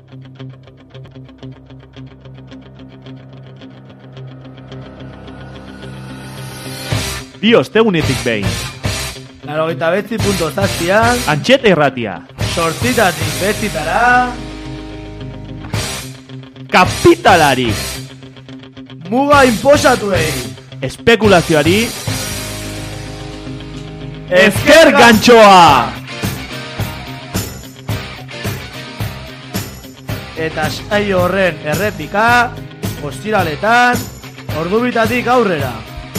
Bi ostegunetik behin. 89.7 Antxeta irratia. 8 bezitara. Kapitalari. Muga inposatuei. Espekulazioari. Ezker gantxoa. Eta saio horren errepika ostiraletan ordubitatik aurrera.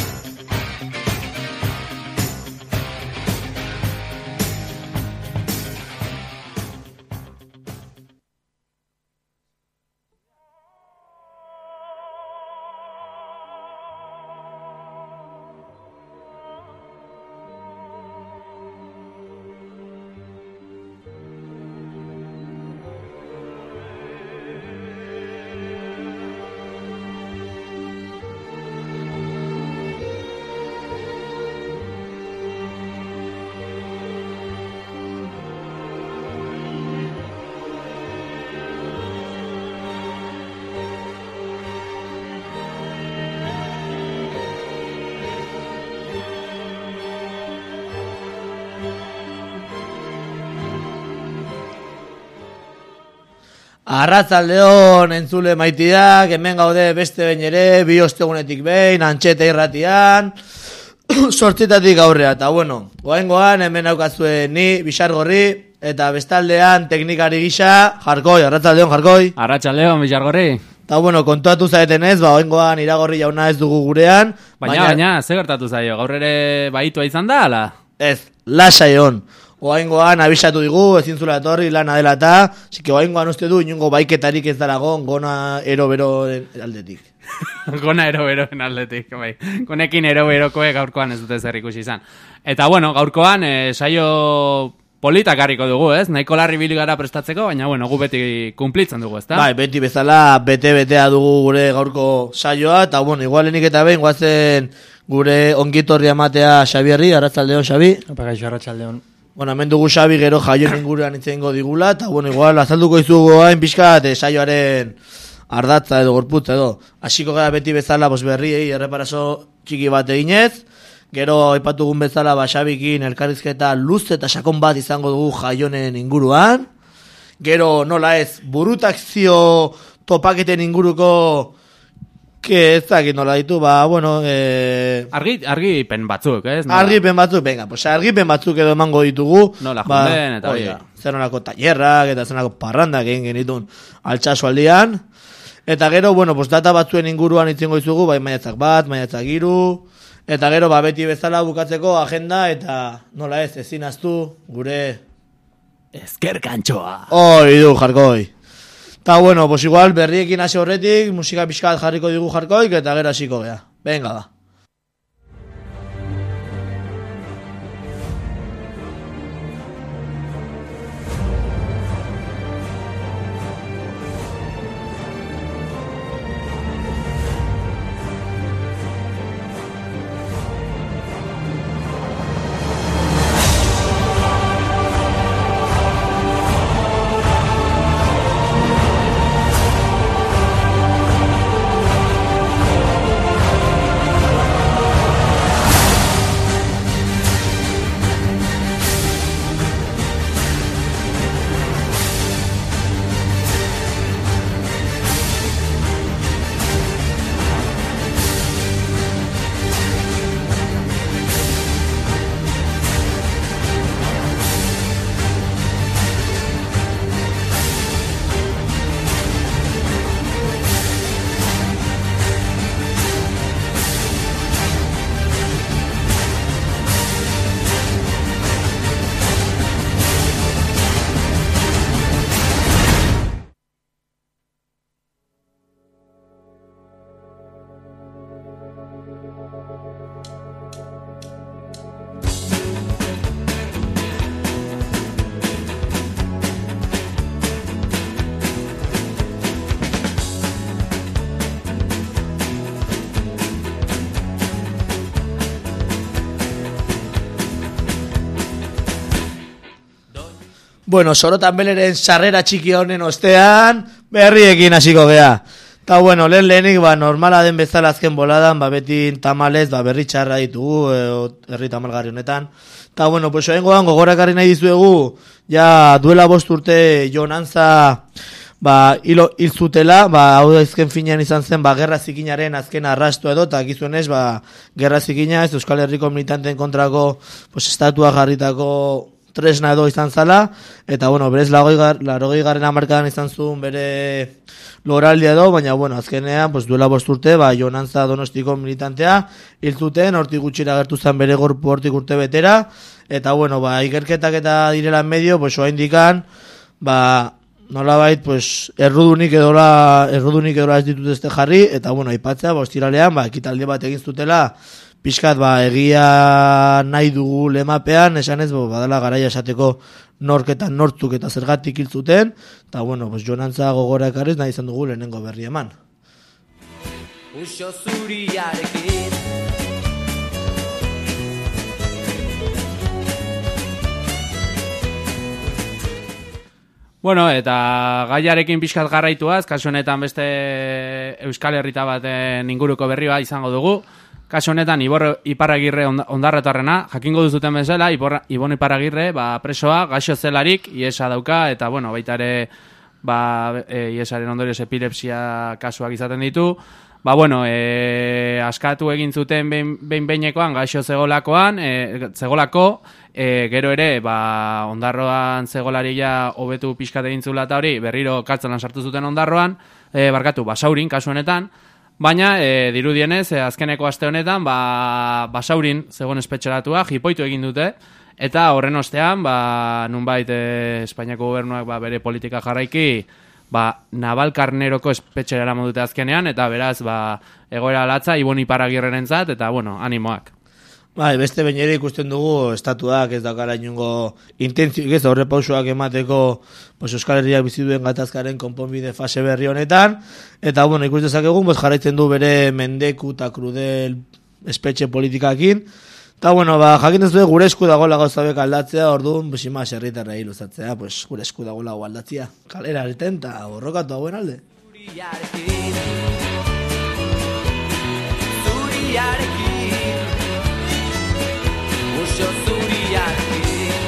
Arratzaldeon entzule maitiak, hemen gaude beste behin ere, bi ostegunetik behin, Antxeta irratian, 8 aurrea, eta bueno, goaingoan hemen aukazue ni, Bixargorri, eta bestaldean teknikari gisa, Jarkoi, arratzaldeon Jarkoi. Arratsaldeon Bixargorri. Eta bueno, kontuatu zaeten ez, goaingoan Iragorri jauna ez dugu gurean. Baina, ze gertatu zaio, gaur ere baitua izan da, ala? Ez, lasai on. Oaingoan abisatu digu, ezin zula etorri lana dela eta, zike oaingoan uste du, inungo baiketarik ez daragon, gona ero-beroen aldetik. Gona ero-beroen aldetik, bai. Gonekin ero-berokoek gaurkoan ez dute zer ikusi izan. Eta bueno, gaurkoan saio politak harriko dugu, ez? Nahiko larri bil gara prestatzeko, baina bueno, gu beti kumplitzen dugu, ezta? Bai, beti bezala bete-betea dugu gure gaurko saioa, eta bueno, igualenik eta behin guazen gure ongitorri amatea Xabierri, arratzaldeon Xabi. Gaixo, arratsaldeon. Bueno, hemen dugu Xabi gero jaioen inguruan itzengo digula, eta bueno, igual azalduko izugu hain pixkat saioaren ardatza edo gorputza edo. Hasiko gara beti bezala berriei erreparazo txiki bat eginez, gero aipatugun bezala Xabikin elkarrizketa luze eta sakon bat izango dugu jaionen inguruan, gero nola ez, burutakzio topaketen inguruko ez dakit nola ditu, bueno... Argipen batzuk, ez? Argipen batzuk, venga, pues argipen batzuk edo emango ditugu. Nola junden, eta hori. Zer nolako tallerrak, eta zer nolako parrandak egin genitun altxasu aldian. Eta gero, bueno, pues data batzuen inguruan itzengo izugu, bai maiatzak bat, maiatzak hiru, eta gero, beti bezala bukatzeko agenda, eta nola ez, ezin aztu, gure... Ezker gantxoa. Hoi du, Jarkoi. Eta bueno, pues igual berriekin hasi horretik, musika pixkat jarriko digu Jarkoik, eta gero hasiko gea. Venga da. Bueno, Sorotan Beleren sarrera txiki honen ostean, berriekin hasiko gea. Ta bueno, lehenik, normala den bezala azken boladan, beti tamalez, berri txarra ditugu, herri tamalgarri honetan. Ta bueno, pues oengoan gogorakarri nahi dizuegu, ja duela 5 urte Jon Antza hil zutela, hau azken finean izan zen, gerra zikinaren azken arrastu edo, eta gizuenez, gerra zikina ez Euskal Herriko militanteen kontrako estatua jarritako tresna edo izan zala, eta bueno, berez 80. hamarkadan izan zuen bere loraldia edo, baina bueno, azkenean, duela 5 urte, Jon Antza Donostiko militantea hil zuten, hortik gutxira gertu zen bere gorpu hortik urte betera, eta bueno, ikerketak eta direla medio, oaindikan, nolabait, errudunik edola ez ditut ezte jarri, eta bueno, aipatzea, ostiralean, ekitaldi bat egin zutela, pixkat, egia nahi dugu lemapean, esan ez, badala garaia esateko norketan nortzuk eta zergatik hil zuten, eta bueno, Jon Antza gogora ekarriz nahi izan dugu lehenengo berri eman. Uxo zuriarekin Bueno, eta gaiarekin pixkat garraituaz, kasu honetan beste Euskal Herrita baten inguruko berri bat izango dugu. Kasu honetan Iparragirre ondarretarrena, jakingo duzuten bezala, Ibon Iparragirre, presoa, gaixo zelarik, iesa dauka, eta bueno, baita ere, iesaren ondorioz epilepsia kasuak izaten ditu. Bueno, askatu egin zuten behin-behinekoan, gaixo zegolako, gero ere, ondarroan zegolaria hobetu pixkat egin zula eta hori, berriro kartzelan sartu zuten ondarroan, Basaurin, kasu honetan, baina, dirudienez, azkeneko aste honetan, Basaurin zegoen espetxeratua, jipoitu egin dute, eta horren ostean, nunbait Espainiako gobernuak bere politika jarraiki, Navalkarneroko espetxera eraman dute azkenean, eta beraz, egoera latza, Ibon Iparragirrerentzat, eta bueno, animoak. Beste behin ere ikusten dugu estatuak ez daukala inongo intentzioik ez aurrepausoak emateko Euskal Herriak bizi duen gatazkaren konponbide fase berri honetan, eta bueno, ikus dezakegun jarraitzen du bere mendeku eta krudel espetxe politikakin, eta bueno, jakin ez du gure esku dagoela gauzabek aldatzea, orduan, imaz herritarra iluzatzea, gure esku dagoela aldatzea, kalera areten eta borrokatu hauen alde. Zuriarekin Uxo zuriarekin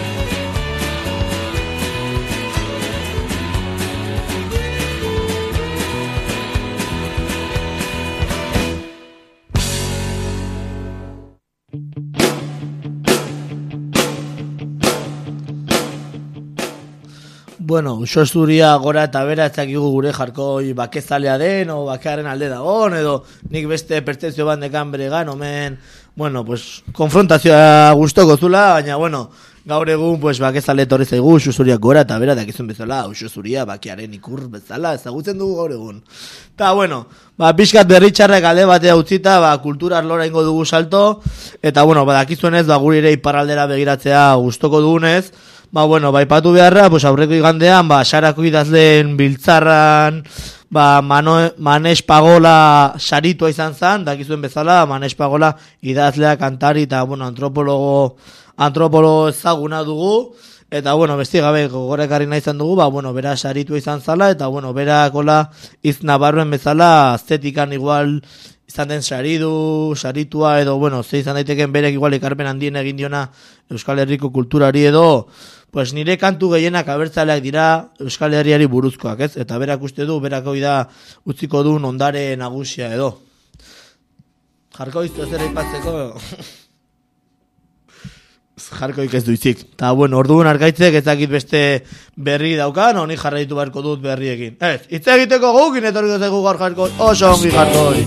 Bueno, Uxo zuria gora eta bera ez dakigu gure jarkoi bakezalea den, o bakearen alde dagoen, edo nik beste pertzepzio bat dekan beregan, omen, bueno, konfrontazioa gustoko zula, baina, bueno, gaur egun, bakezale etorri zaigu, Uxo zuria gora eta bera dakizun bezala, Uxo zuria bakearen ikur bezala, ezagutzen dugu gaur egun. Eta, bueno, pixkat berritxarrek alde batea utzita, kultura arlora ingo dugu salto, eta, bueno, dakizuenez, guri ere iparraldera begiratzea gustoko dugunez, bueno, ipatu beharra, aurreko igandean, Sarako idazleen biltzarran, Manes Pagola saritua izan zen, dakizuen bezala, Manes Pagola idazlea, kantari eta, bueno, antropologo ezaguna dugu, eta, bueno, besti gabe gogorekarri nahi izan dugu, bera saritua izan zala, eta, bueno, bera kola iz nabarruen bezala, estetikan igual izan den saritua edo, bueno, ze izan daiteken berek igual ekarpen handien egin diona Euskal Herriko kulturari edo, nire kantu gehienak abertzaleak dira Euskal Herriari buruzkoak, ez? Eta berak uste du, berako da utziko duen ondare nagusia edo. Jarko iztu ez ere ipatzeko... Jarkoik ez duizik. Eta, bueno, orduan arkaitzek ezakit beste berri daukan, honi jarraitu beharko dut berriekin. Ez, hitz egiteko gukin etorriko zaigu gaur jarkoi, oso ongi jarkoi.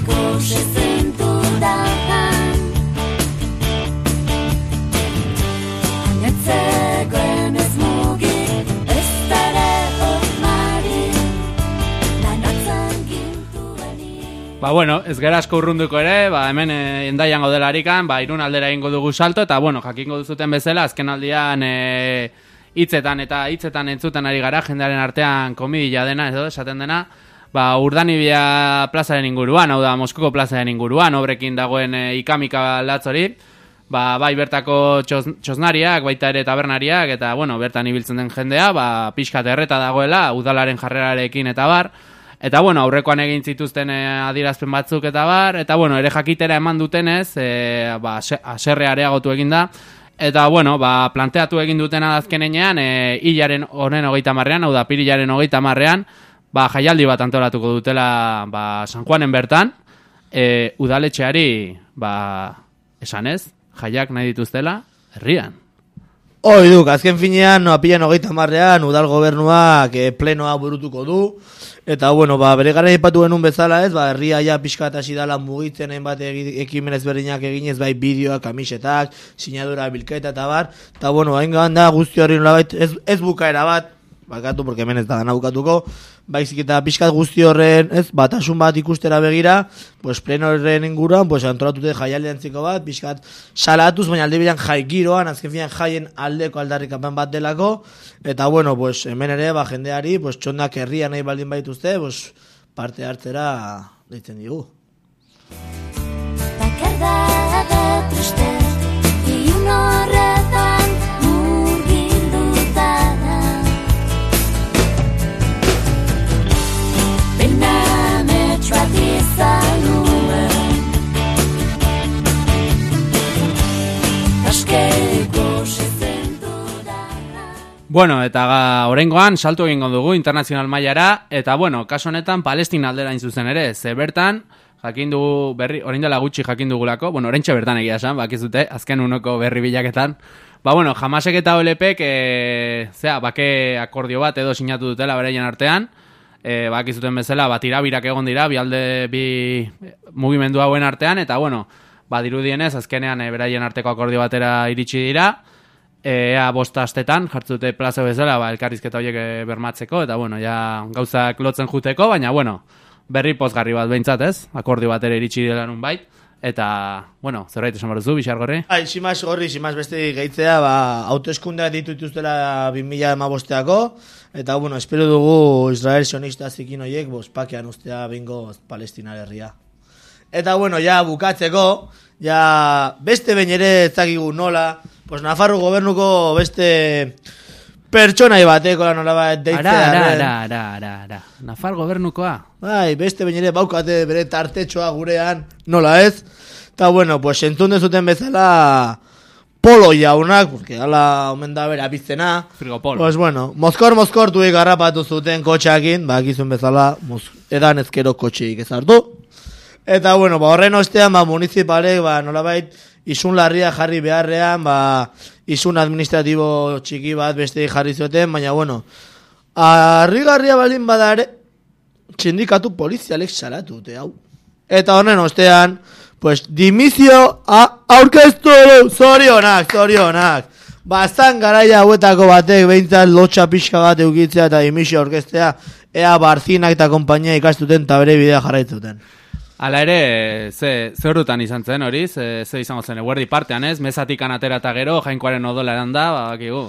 Bueno, ez gara asko urrunduko ere, hemen Endaian gaudelarikan, Irun aldera egingo dugu salto, eta bueno, jakingo duzuten bezala, azken aldian hitzetan entzuten ari gara, jendearen artean komedia dena, edo esaten dena, Urdanibia plazaren inguruan, hau da, Moskoko plazaren inguruan, obrekin dagoen ikamika latz hori, bai bertako txosnariak, baita ere tabernariak, eta, bueno, bertan ibiltzen den jendea, pixkat erreta dagoela, udalaren jarrerarekin eta bar, eta, bueno, aurrekoan egin zituzten adierazpen batzuk eta bar, eta, bueno, ere jakitera eman dutenez, haserrea areagotu egin da, eta, bueno, planteatu egin dutena azkenean, hilaren honen 30-ean, hau da, pirilaren 30-ean, jaialdi bat antolatuko dutela, San Juanen bertan, udaletxeari, esanez, jaiak nahi dituztela, herrian. Hoi duk, azken finean, apilan 30-ean, udal gobernuak plenoa burutuko du, eta, bueno, bere gara ipatu genuen bezala ez, herria ja pixkat hasi dala mugitzen hainbat ekimen ezberdinak eginez, bai bideoak, kamisetak, sinadura bilketa eta bar, eta, bueno, hain da guzti hori nolabait, ez bukaera bat, bakatu, porque hemen ez da dana bukatuko, baizik eta pixkat guzti horren, ez, batasun bat ikustera begira, pues pleno horren inguruan, pues antolatute jaialdiantziko bat, pixkat salatuz, baina alde bilan jai giroan, azken finan jaien aldeko aldarrikapen bat delako, eta bueno, pues hemen ere, jendeari, pues txondak herria nahi baldin baituzte, pues parte hartzera deitzen digu. Bakardada triste, iun horretan murgilduta da. Pena metx bat izan nuen, askeko sezen dudana. Bueno, eta oraingoan salto egingo dugu internazional mailara, eta, bueno, kaso honetan Palestina aldera zuzen ere, ze bertan, jakin dugu berri, orain dela gutxi jakin dugulako, bueno, oraintxe bertan egia esan, bakizute, azken unoko berri bilaketan, bueno, Hamasek eta OLPek, bake akordio bat edo sinatu dutela beraien artean, bakizuten bezala, tirabirak egon dira, bi mugimendu hauen artean, eta, bueno, dirudienez, azkenean beraien arteko akordio batera iritsi dira, ea 5 astetan, jartzute plazo bezala, elkarrizketa horiek bermatzeko, eta, bueno, ja gauzak lotzen juteko, baina, bueno, berri pozgarri bat behintzat, ez? Akordio bat ere iritsi dela nun bait. Eta, bueno, zerbait esan baruzu, Bixar Gorri? Simaz Gorri, simaz beste gehitzea, autoeskundeak dituztela 2015ako, eta, bueno, espero dugu Israel sionista zikin horiek, pakean ustea bingo Palestina herria. Eta, bueno, ja bukatzeko, ja beste behin ere ezagigu nola, pues Nafarro gobernuko beste pertsonai bateko la nola bat deitzea. Ara. Nafar gobernukoa. Bai, beste behin ere baukate bere tartetxoa gurean, nola ez? Eta, bueno, pues entzun dezuten bezala Polo jaunak, porque ala omen da bera bizena. Frigopolo. Pues, bueno, mozkor tuik garrapatu zuten kotxeakin, bakizun bezala, edan ezkero kotxeik ezartu. Eta, bueno, horren ostean, municipalek, nolabait, isun larria jarri beharrean, isun administratibo txiki bat beste jarri zuten, baina, bueno, harrigarria baldin badare, sindikatu polizialek salatu dute, hau. Eta honen ostean, pues, dimizio aurkeztu, zorionak. Baztan garaia hauetako batek, behintzat lotxa pixka bat eukitzea eta dimizio aurkeztea, ea Barzinak eta kompainia ikastuten eta bere bidea jarraitzuten. Hala ere, ze horretan izan zen hori, ze izango zen, eguerdi partean ez, mezatik anatera eta gero, jainkoaren odola eran da, bakigu.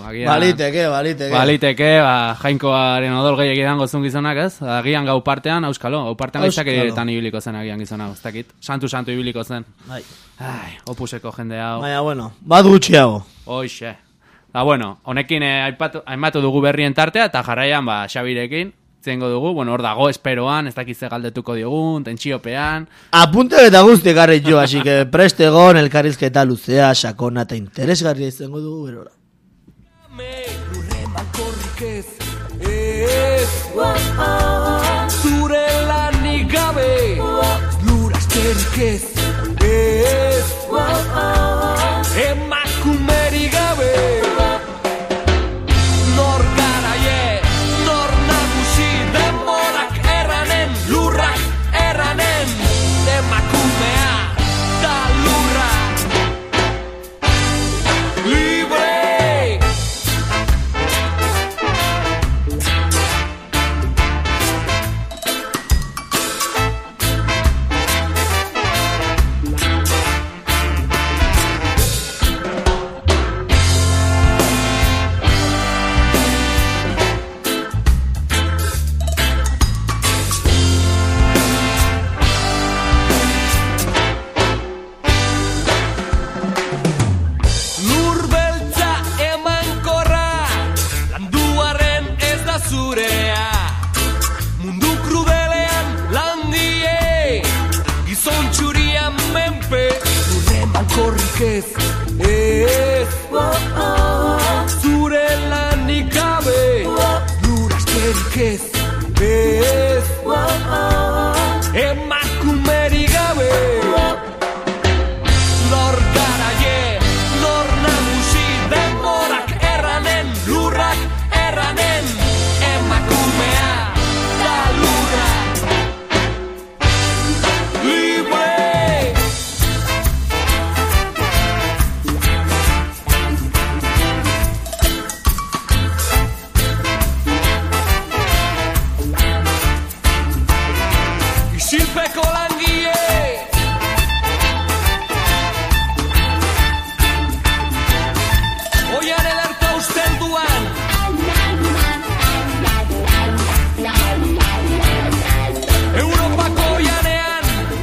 Baliteke, jainkoaren odol gehiagik edango zun gizonak ez, agian gau partean, auskalo, gau partean gaizaketan ibiliko zen agian gizona, ez dakit, santu ibiliko zen. Ai, opuseko jende hau. Baina, bueno, bat gutxiago. Hoxe. Da, bueno, honekin hainbatu dugu berrien tartea, eta jarraian, Xabirekin, zengo dugu, bueno, hor dago esperoan, ez dakitze galdetuko diogun, tentsiopean. Apunte eta guzti garri jo, así que prestegon elkarrizketa luzea, sakona eta interesgarria izango dugu berora. Zure lanik gabe, lurasterik ez, emakumeri gabe. Nor garaie, nor nagusi, demorak erranen, lurrak erranen, emakumea da lurra. Libre! Zure lanik gabe Luraskerik ez Emakumerik gabe Nor garaie, nor nagusi Denborak erranen, lurrak erranen Emakumea da lurra Libre Isilpeko langile Oian ederta usten duan Europako oianean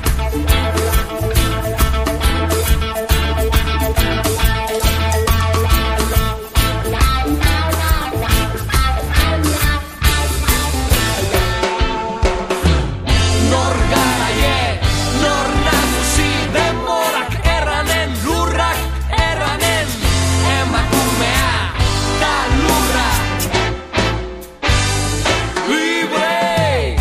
Nor garaie, nor nagusi Denborak erranen, lurrak erranen Emakumea da lurra Libre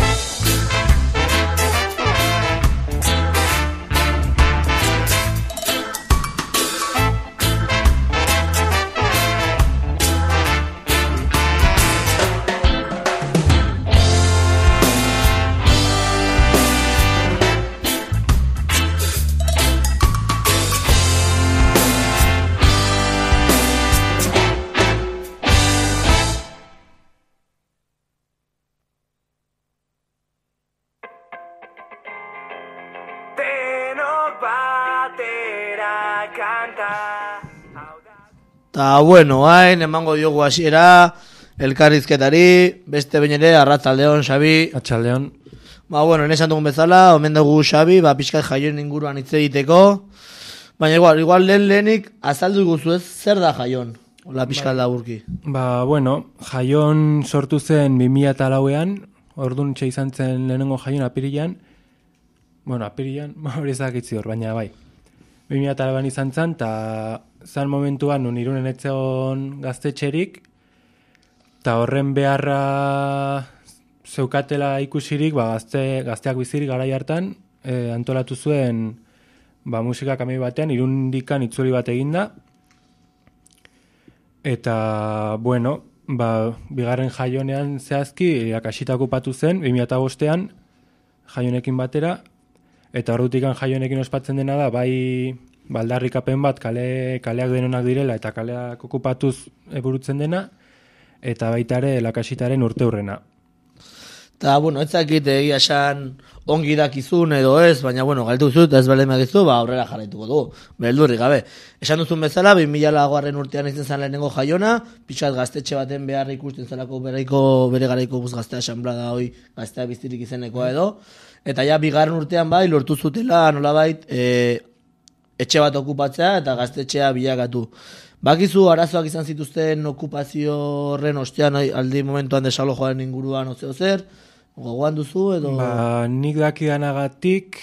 Ta bueno, hain emango diogu hasiera elkarrizketari, beste behin ere arratsaldeon Xabi. Atxaldeon. Ba bueno, esan dugun bezala, omen dugu Xabi, ba pixkat jaioen inguruan hitz egiteko. Baina igual lehenik azaldu guzu ez, zer da jaion? Hola pixkat laburki. Ba, bueno, jaion sortu zen 2004ean, orduan txe izan zen lehenengo jaion apirilan. Bueno, apirilan, hori ez dakitzi hor, baina bai. 2004ean izan zen, eta zan momentuan nun Irunen etzeon gaztetxerik, eta horren beharra zeukatela ikusirik, ba, gazteak bizirik garai hartan, antolatu zuen ba, musika kamei batean, Irundikan itzuli bat eginda, eta, bueno, ba, bigarren jaionean zehazki, irakasita okupatu zen, 2005ean, jaionekin batera, eta ordutikan jaionekin ospatzen dena da, bai baldarrikapen bat kaleak denonak direla eta kaleak okupatuz burutzen dena, eta baita ere lakasitaren urteurrena. Eta, bueno, ez dakit egia esan ongi dakizun edo ez, baina, bueno, galtu zut, ez bale magizu, ba, aurrera jarraituko dugu, beldurri gabe. Esan duzun bezala, 2004 urtean izan zen lehenengo jaiona, pixat gaztetxe baten beharra ikusten zelako bere garaiko gaztea esanblada hoi gaztea biztirik izenekoa edo, eta ja, bigarren urtean bai, lortu zutela, nolabait, etxe bat okupatzea eta gaztetxea bilakatu. Bakizu arazoak izan zituzten okupazio horren ostean aldi momentuan desalojoaren inguruan zer, gogoan duzu edo? Ba, nik dakidanagatik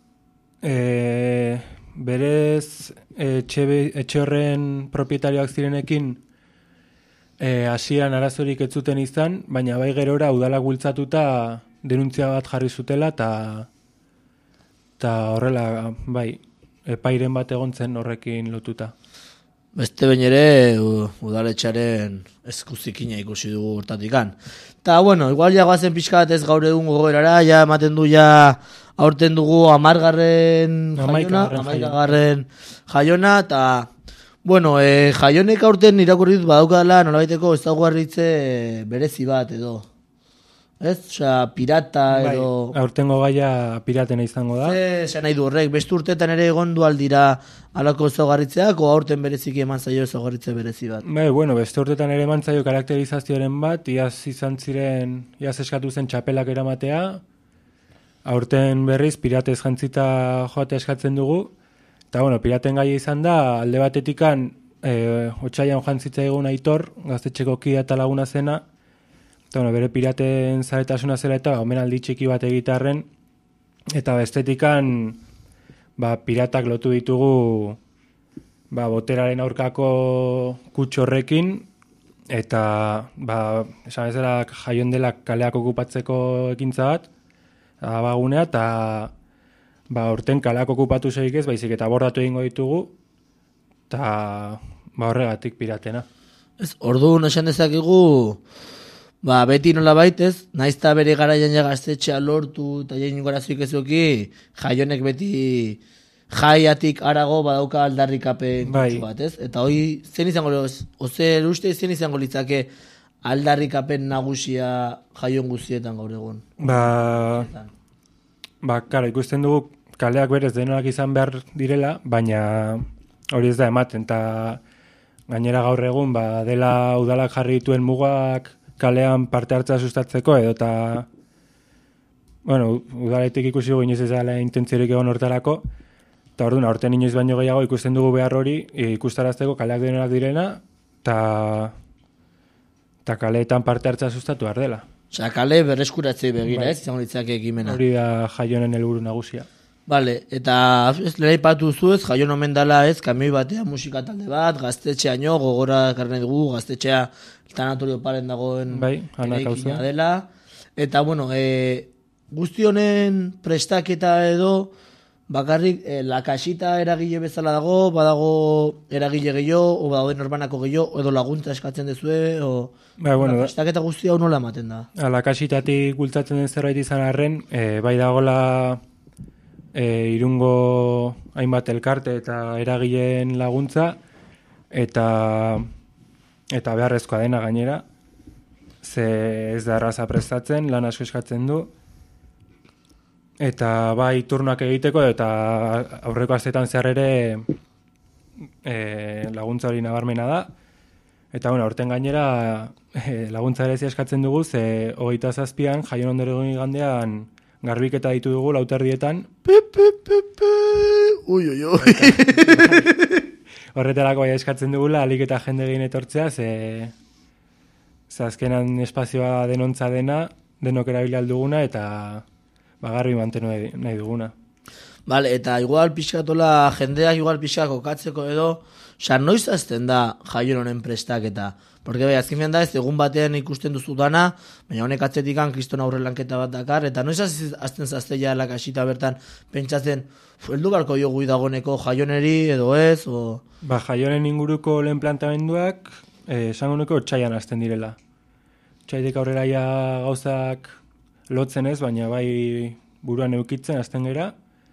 berez etxe horren propietarioak zirenekin hasieran arazorik ez zuten izan, baina bai gerora udalak bultzatuta denuntzia bat jarri zutela eta horrela, bai, epairen bat egon zen horrekin lotuta. Beste behin ere udaletxaren eskuzikina ikusi dugu hortatikan. Eta, bueno, igual ja goazen pixka bat ez gaur egun gogoerara, ja ematen du ja aurten dugu 10. jaiona, eta, bueno, jaionek aurten irakurri dut badaukadala nolabaiteko ezaugarritze berezi bat edo. Ez? Osea, pirata edo... Bai, aurtengo gaia piratena izango da. Esan nahi du horrek, beste urteetan ere egon du aldira alako ezaugarritzeak, o aurten bereziki eman zaio ezaugarritze berezi bat? Bai, bueno, beste urteetan ere eman zaio karakterizazioaren bat, iaz eskatu zen txapelak eramatea, aurten berriz piratez jantzita joate eskatzen dugu, eta bueno, piraten gaia izan da, alde batetikan, otsaian jantzitza egun Aitor, gaztetxeko kidea eta laguna zena, eta bueno, bere piraten zaretasuna zela eta omenaldi txiki bat egitarren, eta bestetikan ba, piratak lotu ditugu boteraren aurkako kutsu horrekin, eta esan bezala Jaion dela kaleak okupatzeko ekintza bat, abagunea, eta urten kaleak okupatu zeik ez, baizik eta bordatu egingo ditugu, eta horregatik piratena. Orduan esan dezakegu, beti nola baitez, naizta bere garaian ja gaztetxea lortu eta jain gorazuik ezuki, Jaionek beti jaiatik arago badauka aldarrikapen kutsu bat, ez? Eta hoi, zen izango litzake aldarrikapen nagusia Jaion guztietan gaur egun? Karo, ikusten dugu kaleak berez denonak izan behar direla, baina hori ez da ematen, eta gainera gaur egun dela udalak jarri dituen mugak kalean parte hartzea sustatzeko, edo eta udaletik ikusi dugu inoiz ez dela intentziorik egon hortarako, eta orduan aurten inoiz baino gehiago ikusten dugu behar hori ikustarazteko kaleak denonak direna, eta kaleetan parte hartzea sustatu behar dela. Osea, kale berreskuratzei begira, ez? Izango litzake ekimena. Hori da Jaionen helburu nagusia. Vale, eta lehen aipatu zuez, Jaion omen dala ez, kamioi batean musika talde bat, gaztetxeaino, gogora karne dugu, gaztetxea tanatorio paren dagoen eraikina dela. Eta, guzti honen prestaketa edo, bakarrik lakasita eragile bezala dago, badago eragile gehiago, o badago norbanako gehiago, edo laguntza eskatzen dezue, prestaketa guzti hau nola ematen da? Lakasitatik bultzatzen den zerbait izan arren, bai dagola Irungo hainbat elkarte eta eragileen laguntza, eta beharrezkoa dena gainera, ze ez da erraza prestatzen, lan asko eskatzen du, eta bai turnoak egiteko, eta aurreko astetan zehar ere laguntza hori nabarmena da, eta aurten gainera laguntza ere eskatzen dugu, ze 27an Jaion ondoro igandean garbiketa ditu dugu lauterdietan. Horretarako eskatzen dugula, alik eta jende egin etortzea, ze azkenan espazioa denontza dena, denok erabili alduguna, eta garbi mantenu nahi duguna. Vale, eta igual pixkatola, jendeak igual pixka kokatzeko edo, noiz azten da Jaion honen prestaketa? Porque azkenean da ez egun batean ikusten duzu dana, baina honek atzetikan kriston aurre lanketa bat dakar, eta noiz azten zazteia lakasita bertan pentsatzen, heldu barko jogu dagoneko Jaioneri edo ez? Jaionen inguruko lehen plantamenduak, esango nuke otsaian azten direla. Otsaitik aurrera ja gauzak lotzen ez, baina bai buruan eukitzen azten gera,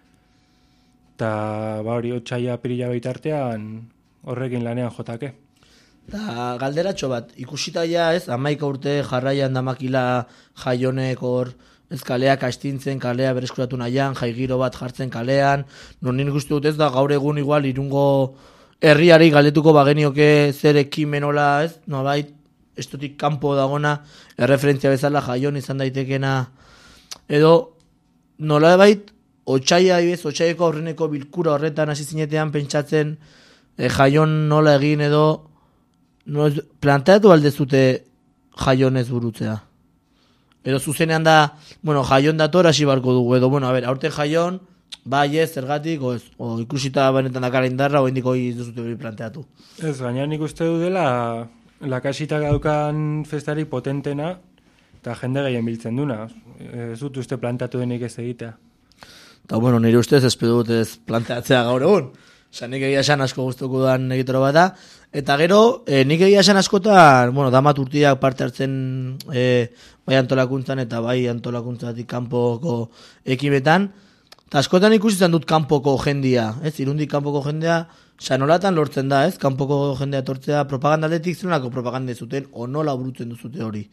eta hori otsaia pirila baitartean horrekin lanean jotake. Da, galderatxo bat, ikusita ja ez, 11 urte jarraian damakila Jaionek hor, ez kaleak astintzen, kalea bereskuratu nahian, jaigiro bat jartzen kalean, non nik uste dut ez da gaur egun igual Irungo herriari galdetuko bagenioke zer ekimenola ez, nolabait, estotik kanpo dagona, erreferentzia bezala Jaion izan daitekena, edo nolabait, otsaieko aurreneko bilkura horretan hasi zinetean pentsatzen Jaion nola egin edo, planteatu aldezute Jaion ez burutzea. Edo zuzenean da, Jaion dator hasi barko dugu, edo, aurten Jaion, bai ez, zergatik, o ikusita benetan dakara indarra, o indiko ez duzute hori planteatu. Ez, baina nik uste du dela, lakasitak daukan festarik potentena, eta jende gehien biltzen duna. Ez dut uste planteatu denik ez egitea. Eta, nire ustez ez dut ez planteatzea gaur egun. Osa, nik egia esan asko guztuko duan egitoro bat da. Eta gero, nik egia esan askotan, damat urtiak parte hartzen bai antolakuntzan eta bai antolakuntzatik kanpoko ekimetan. Eta askotan ikusi izan dut kanpoko jendia, ez? Irundik kanpoko jendea, nolatan lortzen da, ez? Kanpoko jendea etortzea propagandaletik zenolako propaganda zuten, o nola burutzen duzute hori?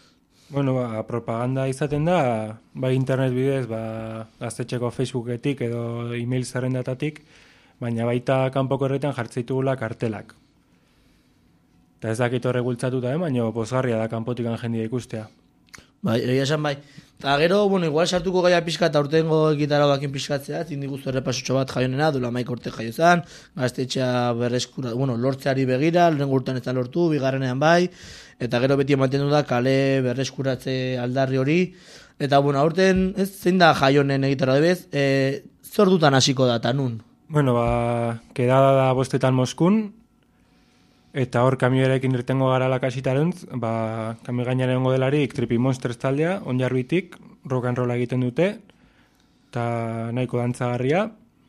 Propaganda izaten da, bai internet bidez, gaztetxeko Facebooketik edo email zerrendatatik, baina baita kanpoko horretan jartzeitugula kartelak. Eta ez dakit horre gultzatuta, baina pozgarria da kanpotikan jendia ikustea. Bai, egia esan bai. Eta gero, igual sartuko gaia pixka eta urtengo egitarau bakin pixkatzea, zindiguztu errepasotxo bat Jaionena, dula maik urte jaio zan, gaztetxea berreskura, lortzeari begira, lehen urtean ez da lortu, bigarrenean bai, eta gero beti ematen du da kale berreskuratze aldarri hori, eta aurten, zein da Jaionen egitarau debez, zer dutan hasiko da, eta nun? Bueno, kedada da 5 Moskun, eta hor kamioarekin irtengo gara lakasitaruntz, kamio gainean egongo delarik Trippy Monsters taldea, Onjarbitik, rock and roll egiten dute, eta nahiko dantzagarria,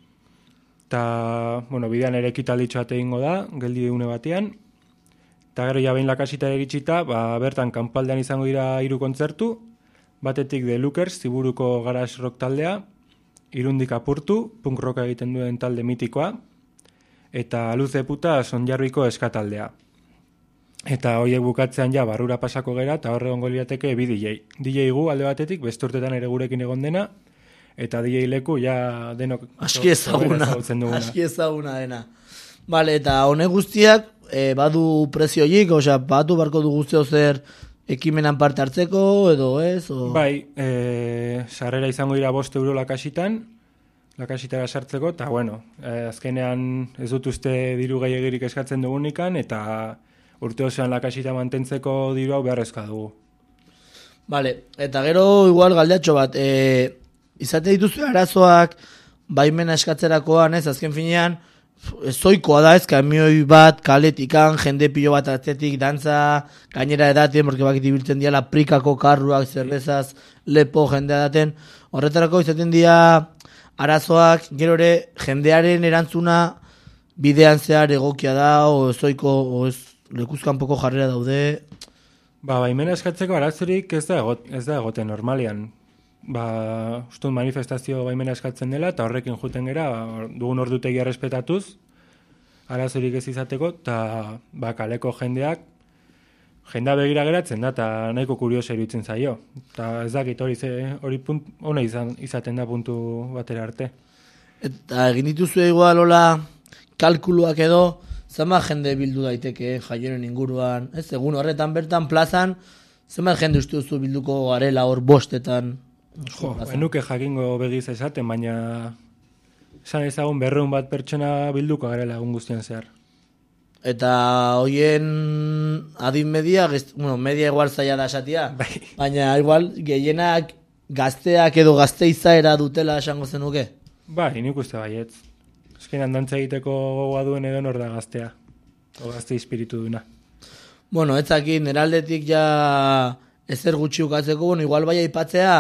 eta, bueno, bidean ere ekitalditxo bat egingo da, geldi une batean, eta gero ja behin lakasitara egitxita, bertan kanpaldean izango dira 3 kontzertu, batetik The Lookers, Ziburuko garage rock taldea, Irundik apurtu, punk rock egiten duen talde mitikoa, eta Luze puta Onjarbiko eskataldea. Eta horiek bukatzean ja barrura pasako gera, eta horre egongo lirateke bi DJ. DJ gu alde batetik, beste urtetan ere gurekin egon dena, eta DJ leku ja denok Aski ezaguna dena. Vale, eta honek guztiak, badu prezioik, osea, batu barko du guztio zer ekimenan parte hartzeko, edo ez? O... Bai, sarrera izango dira 5 euro lakasitara sartzeko, eta bueno, azkenean ez dut uste diru gehiagirik eskatzen dugunikan, eta urte osoan lakasita mantentzeko diru hau beharrezkoa dugu. Vale, eta gero igual galdeatxo bat, izate dituzu arazoak baimena eskatzerakoan, ez, azken finean, zoikoa da ez, kamioi bat, kaletikan, jende pilo bat atzetik, dantza, gainera edaten, porque bakit ibiltzen diala prikako karruak, zerbezaz, lepo, jendea edaten, horretarako izaten dira arazoak, gero ere, jendearen erantzuna bidean zehar egokia da, o zoiko, o ez, lekuzkanpoko jarrera daude. Baimena eskatzeko arazorik ez da egoten normalian. Ustun manifestazio baimena eskatzen dela, eta horrekin juten gera, dugun ordutegia respetatuz, arazorik ez izateko, eta kaleko jendea begira geratzen da, eta nahiko kurioso iruditzen zaio. Eta ez dakit hori ona izaten da puntu batera arte. Eta egin dituzu igual hola kalkuluak edo, zenbat jende bildu daiteke jaionen inguruan, ez, egun horretan bertan plazan, zenbat jende uste duzu bilduko garela hor 5etan? Enuke jakingo begiz esaten, baina esan ezagun 200 bat pertsona bilduko garela egun guztian zehar. Eta hoien adin media, media igual zaila da esatia, baina igual gehienak gazteak edo gazteizaera dutela esango zenuke? Nik uste baietz. Eskenan dantza egiteko gogoa duen edo nor da gaztea, o gazte espiritu duna. Bueno, etzakin, eraldetik ja ezer gutxi ukatzeko, igual bai aipatzea,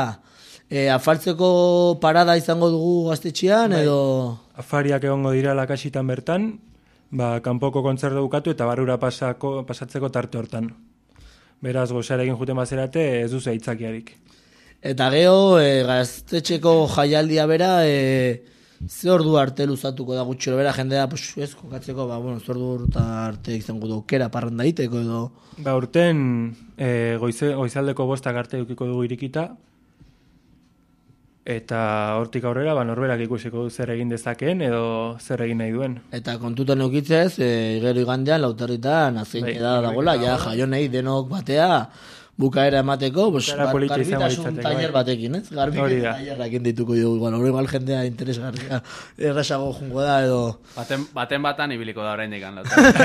afaltzeko parada izango dugu gaztetxean, edo... Afariak egongo dira lakasitan bertan, kanpoko kontzertu bukatu eta barrura pasatzeko tarte hortan. Beraz, gozarekin juten bazerate, ez duzu aitzakiarik. Eta geho, gaztetxeko jaialdia bera, ze ordu arte luzatuko da gutxero bera, jendea, ez, kokatzeko, ze ordu arte izango du aukera parranda iteko edo... Urten, goizaldeko 5 arte dukiko dugu irikita, eta hortik aurrera, norberak ikusiko du zer egin dezakeen edo zer egin nahi duen. Eta kontutan eukitzez, gero igandean, lautarritan, azein edada dagoela, ja jaionei denok batea, bukaera emateko, garbitasun tailer batekin, ez? Garbitasun tailerrakin dituko dugu, hori igual jendea interesgarria, errazago jungo da, edo... Baten ibiliko da oraindik an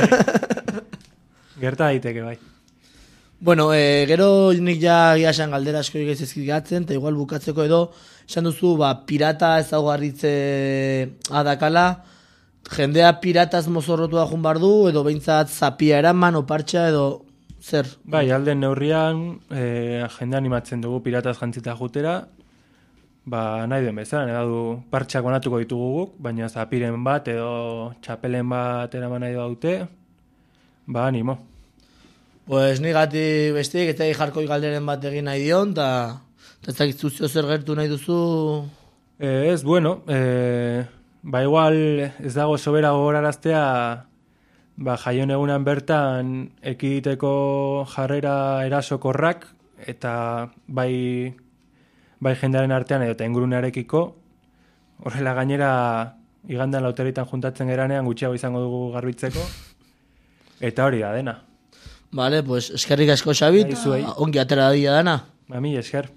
Gerta daiteke, bai. Bueno, gero nik ja giasan galdera asko egizizkik gatzen, eta igual bukatzeko edo, esan duzu, pirata ezaugarritze adakala, jendea pirataz mozorrotu da jun bardu, edo behintzat zapia eraman, opartxa, edo zer? Bai, alden neurrian, jendea animatzen dugu pirataz jantzita jutera, nahi duen bezala, edo partxak banatuko ditugu guk, baina zapiren bat, edo txapelen bat eraman nahi daute, animo. Pues nigati besteik, ez da jarkoi galderen bat egin nahi dion, eta ez dakit zuzio zer gertu nahi duzu? Ez, bueno, igual ez dago sobera gogoraraztea, jaion egunan bertan ekiditeko jarrera erasokorrak, eta bai jendearen artean edo eta ingurunearekiko, horrela gainera igandan lauteritan juntatzen geranean gutxiago izango dugu garbitzeko, eta hori da dena. Vale, pues eskerrik asko Xabi, ongi atera dadia dana. Mi esker.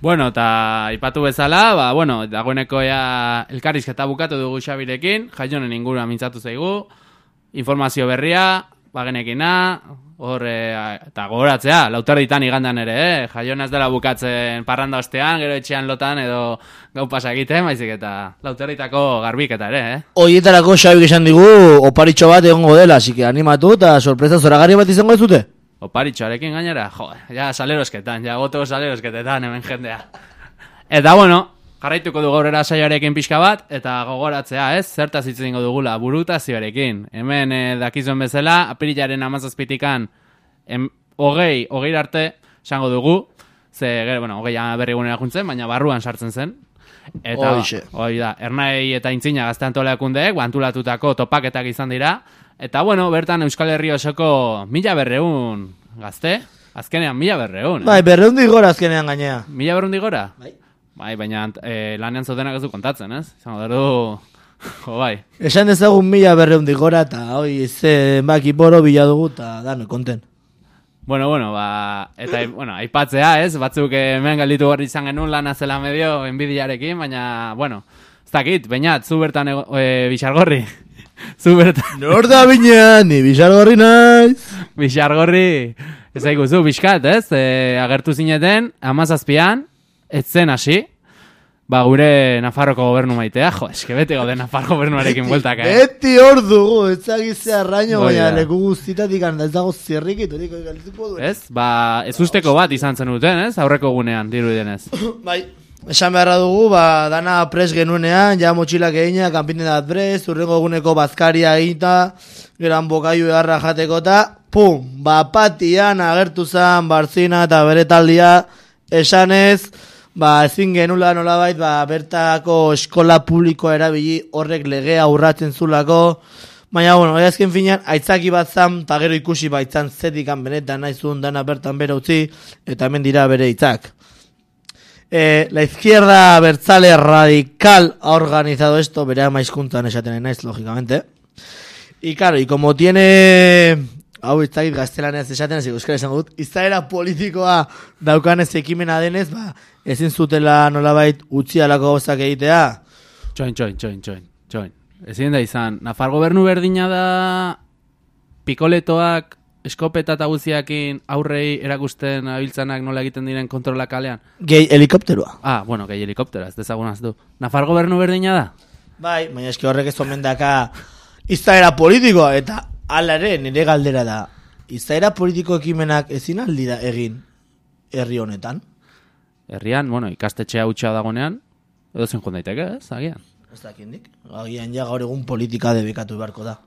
Bueno, eta aipatu bezala, ba, bueno, dagoeneko ja elkarrizketa bukatu dugu Xabirekin, Jaionen inguruan mintzatu zaigu, informazio berria, bagenekina, hor, eta gogoratzea, lauterditan igandan ere, Jaiona ez dela bukatzen parranda ostean, gero etxean lotan edo gau pasa egiten, baizik eta lauterditako garbiketa ere, Hoietarako Xabik esan digu, oparitxo bat egongo dela, así que animatu eta sorpresa zoragarri bat izango ez dute. Oparitxoarekin gainera, jo, ja salerosketan, ja goto salerosketetan hemen jendea. Eta bueno, jarraituko dugu aurrera saioarekin pixka bat, eta gogoratzea, ez? Zertaz hitz egingo dugula, burutazioarekin. Hemen dakizuen bezala, apirilaren 17-tikan, 20 arte, esango dugu, ze, gero, bueno, 20 berrigunera juntzen, baina barruan sartzen zen. Eta, hoi da, Ernai eta Intzina gazte antolakundeek, antulatutako topaketak izan dira, eta, bueno, bertan Euskal Herri osoko 1200 gazte, azkenean 1200. Bai, 200 gora azkenean gainea. 1200 gora? Bai. Bai, baina lanean zaudenak ez du kontatzen, ez? Izango dugu, jo, bai. Esan dezagun 1200 gora, eta hoi, zenbaki boro bila dugu, eta dano, konten. Bueno, ba, eta, bueno, aipatzea, ez? Batzuk hemen galditu behar izan genuen lana zela medio enbidiarekin, baina, bueno, ez dakit, bainat, zu bertan Bixargorri. Zu bertan. Nor da bina, ni Bixargorri naiz. Bixargorri, ez daikuzu, Bixkat, ez? Agertu zineten, 17an, ez zen hasi, ba, gure Nafarroko gobernu maitea, jo, eske beti gaude Nafarro gobernuarekin bueltaka, Beti hor dugu, ez agizea arraino, baina leku guztitatik ez dago zirrikit, horiko galituko duen. Ez? Ba, ez usteko bat izan zen duten, ez? Aurreko gunean, dirudienez. Bai, esan beharra dugu, ba, dana pres genuenean, ja motxilak egina, kanpinen dat pres, urrengo eguneko bazkaria egita, geran bokaiu egarra jateko eta, pum, bapatian agertu zan, Barzina eta bere taldia, esanez, ba, ezin genula nolabait, ba, bertako eskola publikoa erabili horrek legea urratzen zulako, baina, bueno, azken finean, aitzaki bat zan, eta gero ikusi baitzan zetikan benetan naizun dana bertan bere utzi, eta hemen dira bere hitzak. La izquierda abertzale radical ha organizado esto, bere ama hizkuntzan esaten naiz, lógicamente. Y claro, y como tiene... Hau iztakit gaztelaneaz esaten ez euskara esan dut, izaera politikoa daukanez ekimena denez, ba, ezin zutela nolabait utzi alako gauzak egitea. Txoin. Ezin da izan, Nafar gobernu berdina da pikoletoak, eskopeta eta guziakin aurrei erakusten abiltzanak nola egiten diren kontrola kalean. Gehi helikopteroa. Ah, bueno, gehi helikoptera, ez dezagunaz du. Nafar gobernu berdina da? Bai, baina eski horrek ez omen daka izaera politikoa, eta hala ere, nire galdera da, izaera politiko ekimenak ezin aldi da egin herri honetan? Herrian, bueno, ikastetxea hutsa dagonean, edo zen joan daiteke, ez, agian. Ez dakindik, agian ja gaur egun politika debekatu beharko da.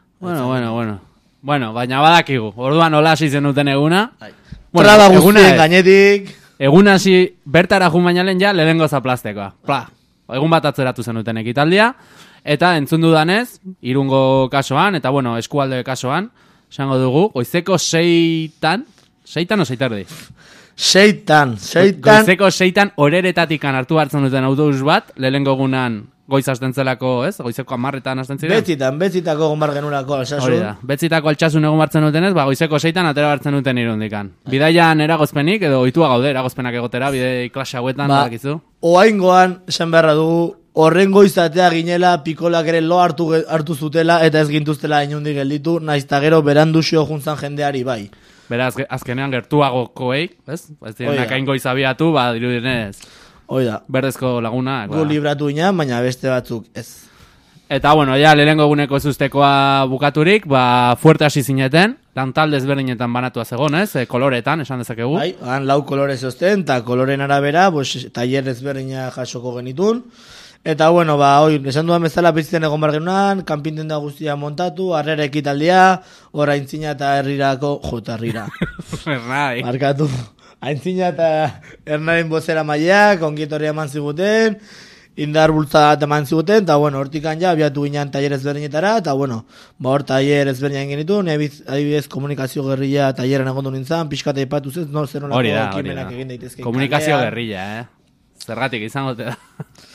Bueno, baina badakigu, orduan hola hasi zenuten eguna. Bueno, traba guztien gainetik. Egun hasi bertara jun baina lehen ja, lehenengo zaplastekoa. Egun bat atzeratu zenuten ekitaldia. Eta entzun dudanez, Irungo kasoan, eta bueno, eskualde kasoan, esango dugu, goizeko 6-tan o 6:30? 6-tan. Goizeko 6-tan oreretatik hartu hartzen duten autobus bat, lehenengo egunan goiz hasten zelako, ez? Goizeko 10:00 hasten ziren. Betzitako egon bar genulako alsasun. Hori da, betzitako altsasun egon hartzen dutenez, ba, goizeko 6-tan atera hartzen duten Irundikan. Bidaian eragozpenik, edo ohitua gaude eragozpenak egotera, bidei klase hauetan, badakizu. Oaingoan, esan beharra dugu, horrengo izatea ginela pikolak ere lo hartu zutela eta ez gintuztela inundik gelditu, naiz eta gero beranduxio juntzan jendeari bai. Beraz, azkenean gertuagokoei, ez? Ez direnak hain goiz abiatu, ba, dirudienez. Oida. Berdezko laguna. Gu libratu inan, baina beste batzuk ez. Eta, bueno, ja, lehenengo eguneko zuztekoa bukaturik, ba, fuerte hasi zineten, lantalde ezberdinetan banatua zegoen, ez? Koloretan, esan dezakegu. Bai, han 4 kolore zozten, eta koloren arabera, taller ezberdina jasoko genitun. Eta, bueno, ba, hoi, esan duan bezala bizitzen egon bar genunan, kanpinten da guztia montatu, harrera ekitaldia, hor aintzina eta herrirako, herrira. Ernai. Markatu. Aintzina eta Ernaren bozera maileak, ongitorria eman ziguten, indar bultzada bat eman ziguten, eta, bueno, hortikan ja, abiatu ginen taller ezberdinetara, eta, bueno, ba, hor taller ezberdinan genitun, adibidez komunikazio gerrilla talleran egon du nintzen, pixkata ipatu zez, no, zer nolako ekimenak egin daitezke. Komunikazio gerrilla, Zergatik izango te da.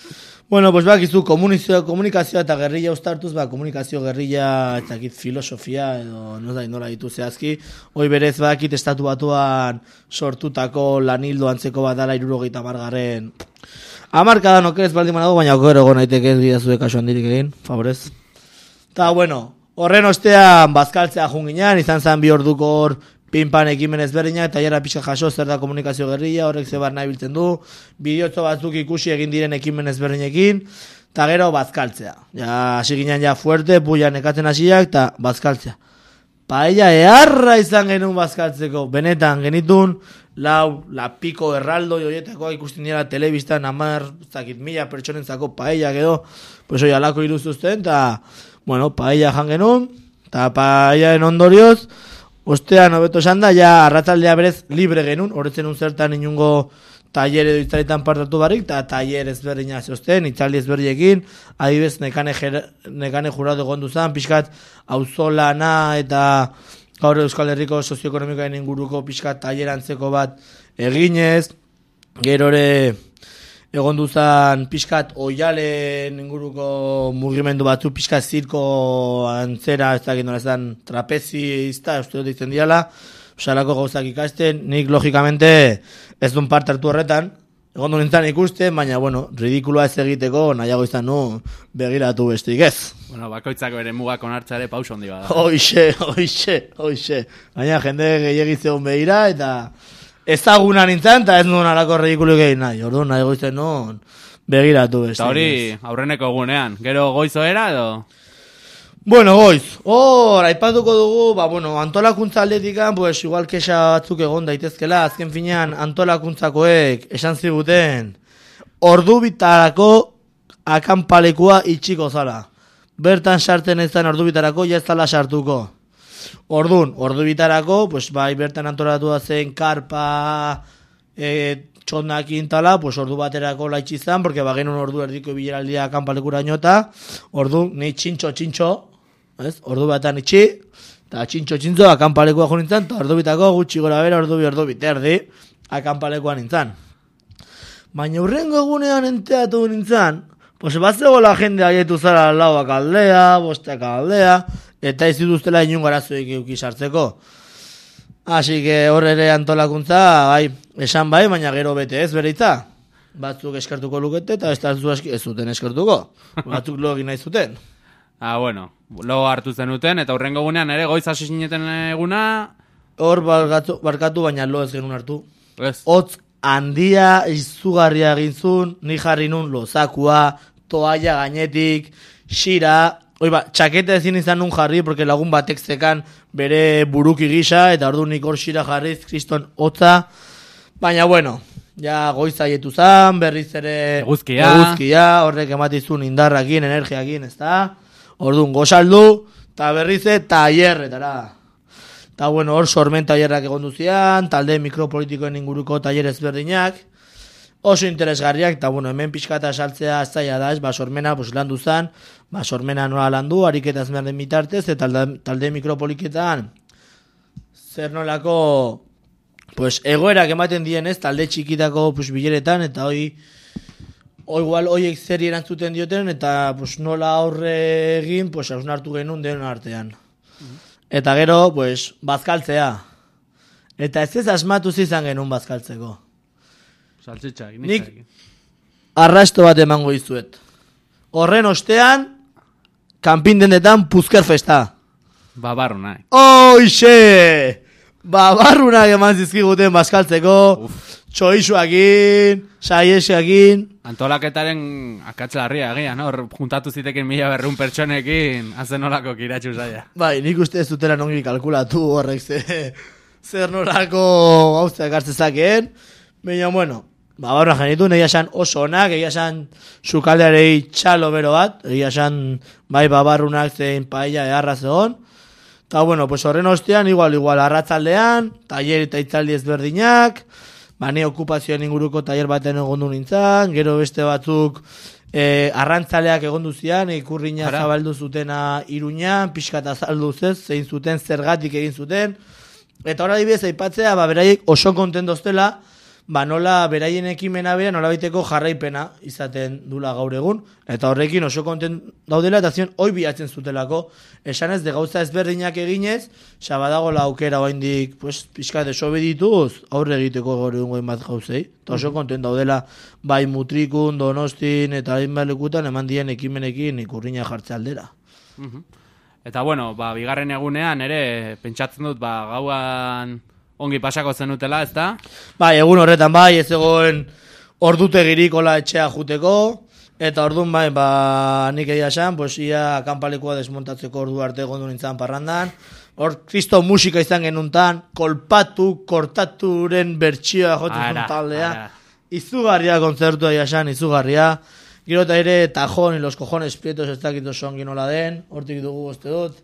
Bueno, pues bakizu komunikazioa eta gerrilla uztartuz, komunikazio gerrilla ez dakit filosofia edo nola ditu zehazki, hoi berez bakit estatu batuan sortutako lanildo antzeko bat dala 70. Hamarkadan okerez baldin manago, baina okero egon naiteke ez bidazuek kaso handirik egin, favorez. Ta bueno, horren ostean bazkaltzea junginan, izan zen 2 orduko hor pinpan ekimen ezberdinak, tailerra pixka jaso zer da komunikazio gerrilla, horrek zebar nahi biltzen du, bideotzo batzuk ikusi egin diren ekimen ezberdinekin, eta gero bazkaltzea. Ja, hasi ginen ja fuerte, puia nekatzen hasiak, eta bazkaltzea. Paella eharra izan genuen bazkaltzeko, benetan genitun, lapiko erraldo joietakoa ikusten dira telebistan 10.000 pertsonentzako paella edo, pues hoi alako iruzuzten, eta, bueno, paella jan genuen, eta paellaren ondorioz, ostean hobeto esan da, ja arratzaldea berez libre genuen, horretzen zertan inungo taller edo itzaletan partatu barik, eta taller ezberdina zehozten, itzaldi ezberdinekin, adibez nekane jurado egon duzan, pixkat auzolana eta gaur Euskal Herriko sozioekonomikoaren inguruko pixkat taller antzeko bat eginez, gero ere egon duzan pixkat oialen inguruko mugimendu batzu, pixkat zirko antzera, ez dakit nola ezan trapezista, uste dut ditzen diala, salako gauzak ikasten, nik logikamente ez duen parte hartu horretan, egon du nintzen ikusten, baina, bueno, ridikuloa ez egiteko, nahiago izan nu begiratu bestik ez. Bueno, bakoitzak bere mugak onartza ere pauso handi bada. Hoixe. Baina jende gehiagitzeun begira, eta ezaguna nintzen, eta ez nuen alako ridikulo egin nahi. Orduan, nahiago izan nun begiratu bestik. Eta hori, aurreneko egunean, gero goizoera edo? Bueno, goiz, aipatuko dugu, antolakuntza aldetikan, pues igual kexa batzuk egon daitezkela, azken finean antolakuntzakoek esan ziguten, ordu bitarako akanpalekua itxiko zala. Bertan sartzen ez den ordu bitarako, ja ez zala sartuko. Ordu bitarako, pues bai, bertan antolatu da zen karpa, txondakin tala, pues ordu baterako laitsi izan, porque bagenun ordu erdiko bileraldia akanpalekura inota, ordu ni txintxo, ez? Ordu batean itxi, eta txintxo akanpalekua jo nintzen, eta ordu bitako gutxi gora bera ordu biterdi akanpalekua nintzen. Baina urrengo egunean enteatu nintzen, pues batzego la jende aietu zara lauak aldea, bostak aldea, eta ez dituztela inun garazoik eukizartzeko. Así que hor ere antolakuntza, bai, esan bai, baina gero bete ez bereitza. Batzuk eskartuko lukete, eta ez zuten eskartuko. Batzuk login nahi zuten. Bueno, lo hartu zenuten, eta hurrengo egunean ere goiz hasi zineten eguna... Hor barkatu, baina lo ez genuen hartu. Ez. Hotz handia izugarria gintzun, ni jarri nun lozakua, toalla gainetik, xira... txaketa ezin izan nun jarri, porque lagun batek zekan bere buruki gisa, eta ordu nik hor xira jarriz, kriston hotza. Baina, bueno, ja goiz aietu zan, berriz ere... Eguzkia, horrek ematizun indarrakin, energiakin, ez da? Orduan gozaldu, eta berriz tallerretara. Eta, bueno, hor sormen tallerrak egon duzian, talde mikropolitikoen inguruko taller ezberdinak, oso interesgarriak, eta, bueno, hemen pixkata saltzea zaila da, sormena, landu zan, sormena nola landu, ariketa ezberden bitartez, eta talde mikropoliketan, zer nolako, egoerak ematen dienez, talde txikitako bileretan, eta igual hoiek zeri erantzuten dioten, eta nola aurre egin, hausnartu genuen denon artean. Eta gero, bazkaltzea. Eta ez asmatu izan genuen bazkaltzeko. Saltxitxak, nik arrasto bat emango izuet. Horren ostean, kanpin dendetan puzker festa. Babarrunak. Oixe! Babarrunak eman zizkiguten bazkaltzeko, txoixuakin, saiesakin. Antolaketaren akatzelarria egia, no? Juntatu ziteken 1.200 pertsonekin, hazen nolako kiratxu zaila. Bai, nik uste ez dutela nongi kalkulatu horrek zer nolako gauzak hartzezakeen. Baina, bueno, babarrunak genitu, egia esan oso onak, egia esan sukaldearei txalo bero bat, egia esan bai babarrunak zein paella eharra zegoen. Eta, bueno, horren ostean, igual, arratzaldean, taller eta itzaldi ezberdinak, bane okupazioen inguruko taller baten egondu nintzen, gero beste batzuk arrantzaleak egondu zian, ikurriña zabaldu zutena Iruñan, pixkat azaldu zein zuten, zergatik egin zuten, eta hori adibidez aipatzea, beraiek oso kontentoztela, ba nola beraien ekimena bera nola baiteko jarraipena izaten dula gaur egun, eta horrekin oso kontent daudela, eta zion hoi bilatzen zutelako, esanez de gauza ezberdinak eginez, badagola aukera oraindik pues, pixka desobedituz, aurre egiteko gaur egun goin bat gauzei, eta oso kontent daudela, bai Mutrikun, Donostin, eta hainbat lekutan eman dien ekimenekin ikurriña jartze aldera. Eta bueno, ba, bigarren egunean ere, pentsatzen dut, ba, gauan ongi pasako zenutela, ezta? Bai, egun horretan bai, ez egoen ordutegirik ola etxea juteko, eta orduan bai, ba, nik egia esan, pues ia kanpalekua desmontatzeko ordu arte gondu nintzen parrandan, hor kristo musika izan genuntan, kolpatu, kortaturen bertsioa jotzen taldea, izugarria kontzertua egia esan, izugarria, gero eta ere Tajón y los cojones prietos ez dakit oso ongi nola den, hortik dugu uste dut,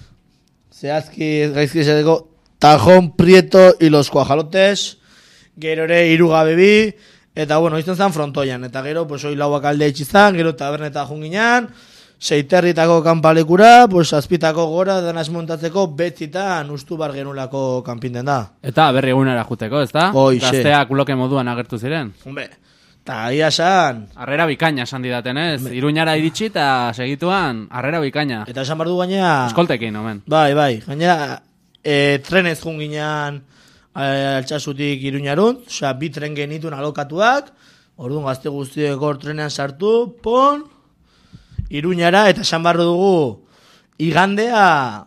zehazki gaizki esateko, Tajón, Prieto y los cuajalotes, gero ere Irugabe bi, eta bueno, izan zen frontoian, eta gero, pues hoi lauak alde itxizan, gero taberneta junginan, Seiterritako kanpalekura, pues azpitako gora danaz montatzeko betzitan ustu bar genulako kanpinden da. Eta berri egunera juteko, ezta? Gazteak uloke moduan agertu ziren. Hombre, eta aia san... Harrera bikaina esan didaten, ez? Iruñara iritsi eta segituan harrera bikaina. Eta esan bardu gaina... Eskoltekin, omen. Bai, gaina... trenez junginan Altxasutik Iruñarun, osea, 2 tren genituen alokatuak, orduan gazte guztiek hor trenean sartu, pon, Iruñara, eta esan barro dugu, igandea,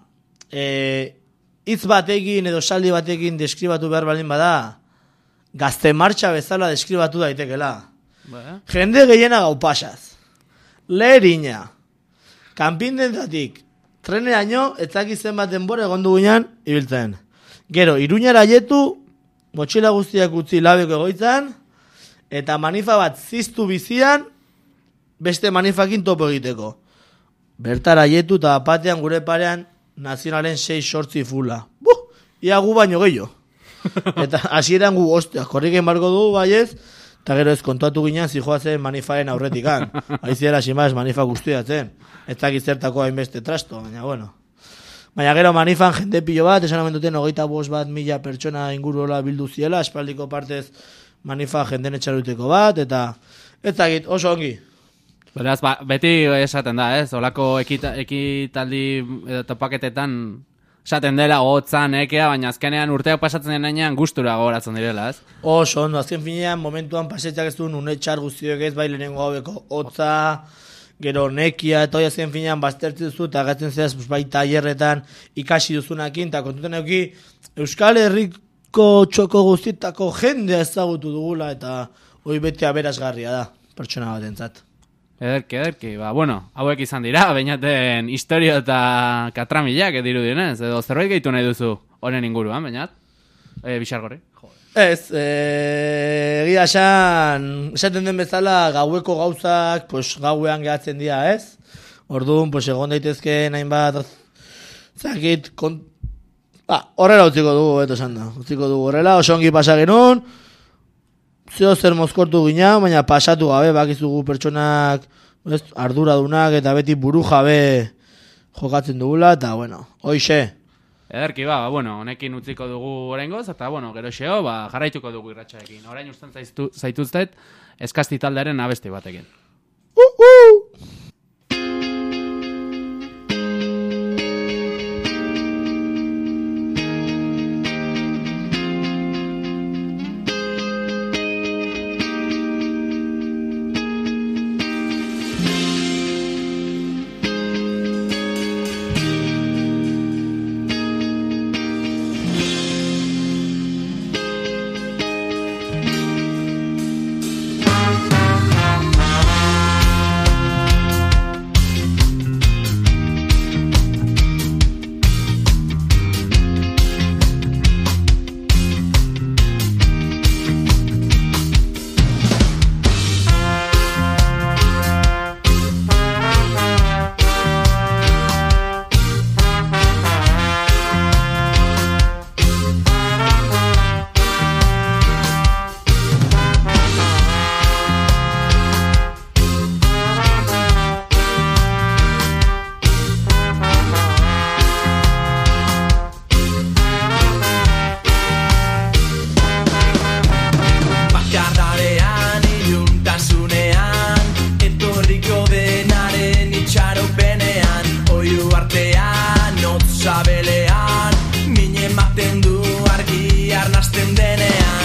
hitz batekin edo saldi batekin deskribatu behar baldin bada, gazte martxa bezala deskribatu daitekela. Jende gehiena gau pasaz, leherina, kanpindentatik, treneaino, etzaki zenbat denbora egondu guinan, ibiltzen. Gero, Iruñara aietu, motxila guztiak utzi labeko egoitzan, eta manifa bat ziztu bizian, beste manifakin topo egiteko. Bertara aietu eta batean gure parean, nazionalen 6-8 fula. Ia gu baino gehiago. Eta hasieran gu, ostia, korriken barko du, baiez, eta gero ez kontuatu ginen zijoazen manifaren aurretikan. Aiziera simaz manifa guztiatzen. Ez dakit zertako hainbeste trasto, baina bueno. Baina gero manifan jende pilo bat, esan amentuten 25,000 pertsona inguruola bildu ziela, espaldiko partez manifa jenden etxaruteko bat, eta ez dakit, oso ongi. Beraz, beti esaten da, ez? Olako ekitaldi topaketetan esaten dela hotzan, ekea, baina azkenean urteak pasatzen denean gustura gogoratzen direla, ez? Oso, ondo, azken finean, momentuan pasetzak ez du unetxar guztiok ez, bai lehenengo gaueko hotza, gero nekia, eta hoi azken finean baztertzen duzu, eta agatzen zeaz, bai tailerretan ikasi duzunakin, eta kontuten euki, Euskal Herriko txoko guztietako jendea ezagutu dugula, eta hoi beti aberasgarria da, pertsona batentzat. Ederki, ba, bueno, hauek izan dira, bainaten historio eta katramilak edirudienez, edo zerbait gehitu nahi duzu honen inguruan, bainat? Bixargorri? Ez, egia esaten den bezala gaueko gauzak, pues gauean gehatzen dira, ez? Orduan, pues egon daitezke hainbat, zakit, horrela utziko dugu, beto esan da, utziko dugu horrela, oso ongi pasa genuen, zeo zer mozkortu gina, baina pasatu gabe, bakizugu pertsonak arduradunak eta beti buru jabe jokatzen dugula, eta bueno, hoixe. Ederki, ba, bueno, honekin utziko dugu oraingoz, eta bueno, gero xeo, ba, jarraituko dugu irratxarekin. Orain usten zaituztet, eskasti taldearen abesti batekin. parean, iluntasunean, etorriko denaren itxaropenean, oiu artean, hotz sabelean, mine ematen du argi arnasten denean.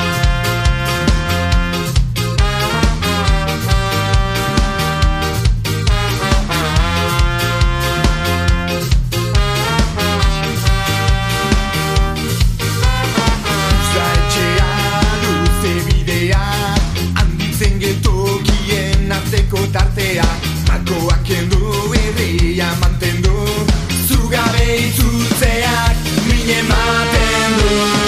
Tartea, malkoak kendu, herria mantendu, zugabe itzultzeak mine ematen du.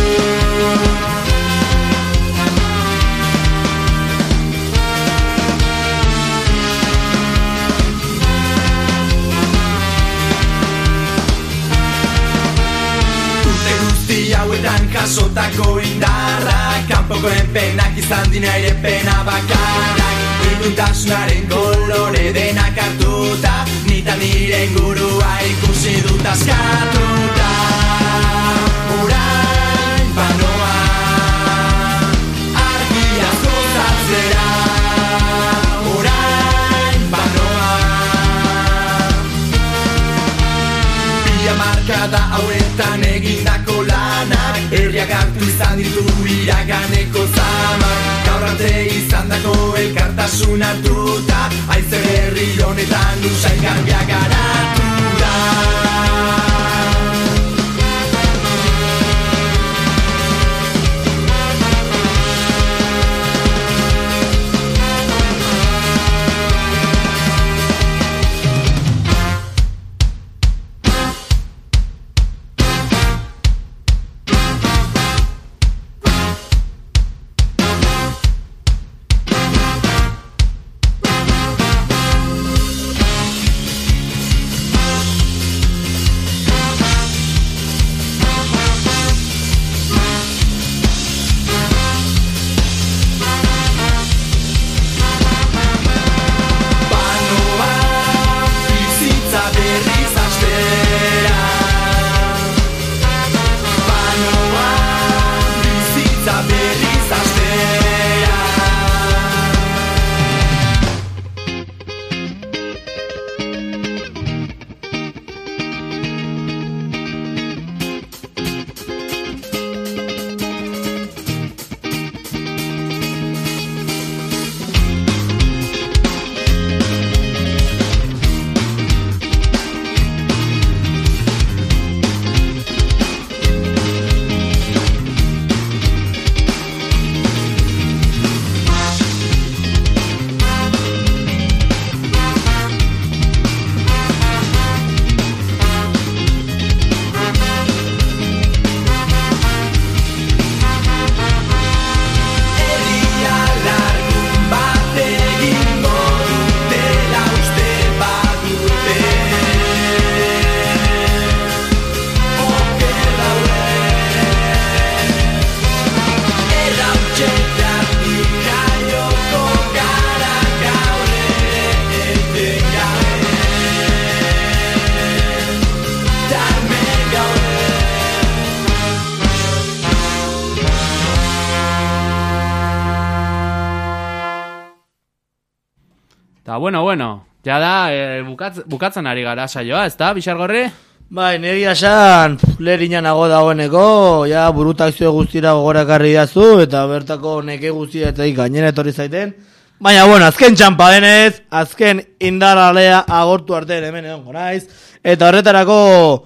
Urte guzti hauetan jasotako indarrak, kanpokoen penak izan dina ere pena bakarrak. Iluntasunaren kolore denak hartuta, nita nire ingurua ikusi dut askatuta. Orain banoa, argiaz gozatzera. Orain banoa, bi hamarkada hauetan egindako lanak, herriak hartu izan ditu iraganeko zamak. Gaur arte izandako elkartasun hartuta, haize herri honetan usain garbia garatu da. Ta bueno, ja da, bukatzen ari gara saioa, ez da, Bixargorri? Bai, negia esan, leriñanago dagoeneko, ja, burutakzio guztira gogorakarri dazu, eta bertako neke guztia eta gainera etorri zaiten. Baina, bueno, azken txampa denez, azken indaralea agortu arte hemen egon naiz, eta horretarako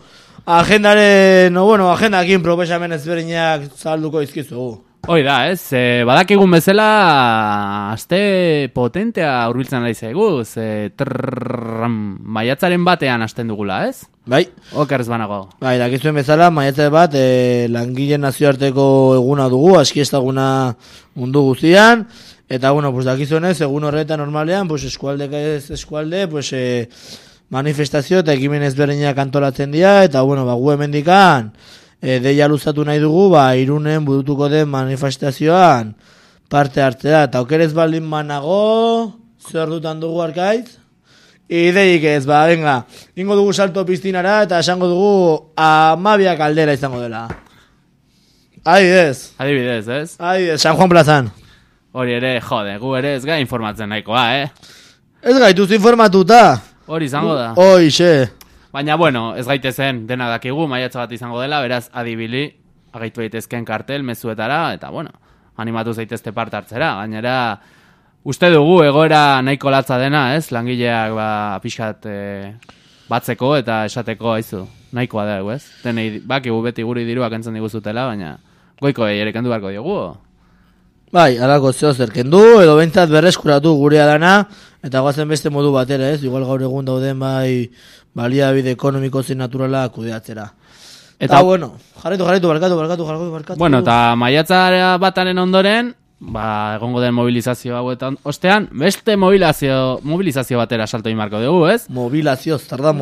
agendakin proposamen ezberdinak salduko izkizugu. Hoi da, ez? Badakigun bezala aste potentea hurbiltzen ari zaigu, maiatzaren batean hasten dugula, ez? Bai. Oker ez banago. Bai, dakizuen bezala, maiatzaren bat langileen nazioarteko eguna dugu, aski ezaguna mundu guztian, eta, bueno, pues dakizuenez, egun horretan normalean, pues eskualde, pues manifestazio eta ekimen ezberdinak antolatzen dira, eta, bueno, gu hemendikan, deia luzatu nahi dugu, Irunen burutuko den manifestazioan parte hartzea, eta okerez baldin banago, zer dutan dugu Arkaitz? Ideik ez, venga, ingo dugu salto piztinara, eta esango dugu 12 kaldera izango dela. Adibidez, ez? Adibidez, San Juan plazan. Hori ere, jode, gu ere ez gai informatzen nahikoa, Ez gaituz informatuta. Hori izango da. Hoixe. Baina, bueno, ez gaitezen dena dakigu, maiatza bat izango dela, beraz, adibili, agaitu daitezken kartel, mezuetara, eta, bueno, animatu zaitezte parte hartzera. Gainera, uste dugu egoera nahiko latza dena, ez? Langileak, pixkat batzeko eta esateko, haizu, nahikoa da, ez? Denei, bakigu beti guri diruak entzun diguzutela, baina goiko ere kendu beharko diogu. Bai, alako zeo zer kendu, edo bentsat berreskuratu gurea dana, eta goazen beste modu batera, ez? Igual gaur egun dauden bai baliabide ekonomiko zein naturala kudeatzera. Eta bueno, jarraitu, barkatu. Bueno, eta maiatza bataren ondoren, egongo den mobilizazio hauetan ostean, beste mobilizazio batera salto inmarko dugu, ez? Mobilizazio,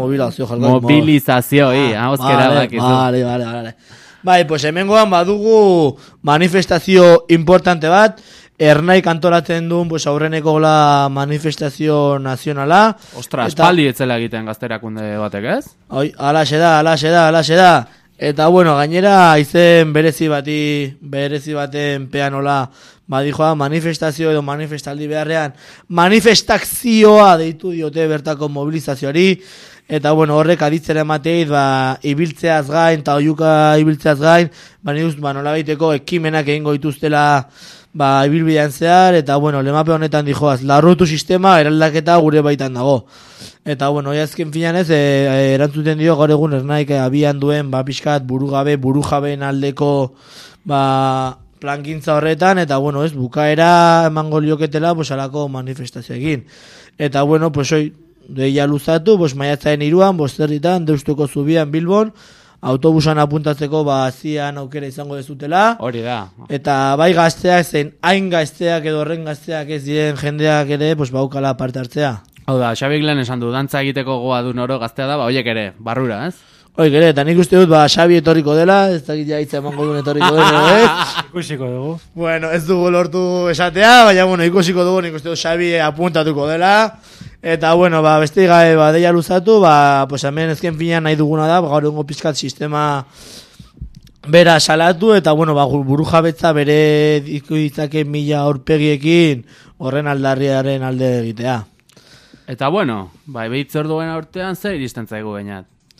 hauskera dakizu. Vale. Bai, pues hemengoan badugu manifestazio importante bat, Ernaik antolatzen duen pues, aurreneko gola manifestazio nazionala. Ostra, espaldi etzela egiten gazterakunde batek, ez? Oi, alaxe da. Eta bueno, gainera izen berezi baten peanola badijoa manifestazio edo manifestaldi beharrean manifestakzioa deitu diote bertako mobilizazioari. Eta bueno, horrek aditzera emateit, ibiltzeaz gain, eta oiuka ibiltzeaz gain, nolabaiteko ekimenak egingo dituztela ibilbidean zehar, eta bueno, lemape honetan dijoaz, larrutu sistema eraldaketa gure baitan dago. Eta bueno, azken finan ez, erantzuten dio gaur egun Ernaik abian duen, pixkat burujabeen aldeko, plangintza horretan, eta bueno, ez, bukaera emango lioketela, alako manifestazio egin. Eta bueno, pues hoy, deia luzatu, maiatzaren 3an, bosterritan, Deustuko zubian Bilbon, autobusan apuntatzeko zian aukera izango dezutela. Hori da. Eta bai gazteak zen, hain gazteak edo horren gazteak ez diren jendeak ere, baukala parte hartzea. Hau da, Xabik lehen esan du, dantza egiteko goa du noro gaztea da, hoiek ere, barrura, ez? Hoik ere, eta nik uste dut, Xabi etorriko dela, ez dakit jaitza emango duen etorriko dela, Ikusiko dugu. Bueno, ez dugu lortu esatea, baina, bueno, ikusiko dugu, nik uste dut Xabi apuntatuko dela. Eta, bueno, beste gabe, deia luzatu, pues hemen ezken finean nahi duguna da, gaur egungo pizkat sistema bera salatu, eta, bueno, buru jabetza bere ditzake 1000 aurpegiekin horren aldarriaren alde egitea. Eta, bueno, behitzor duen aurtean zer iristen zaigu gainat.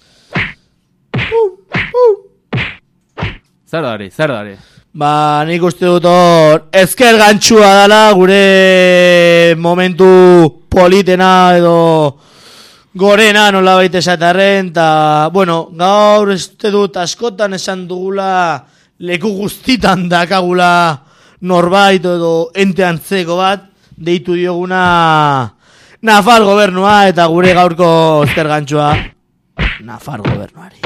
Zer dori? Nik uste dut hor ezker gantxua dala gure momentu politena edo gorena nola baita esatarren, eta, bueno, gaur uste dut askotan esan dugula leku guztitan dakagula norbait edo ente antzeko bat, deitu dioguna Nafar gobernua, eta gure gaurko ezker gantxua Nafar gobernuari.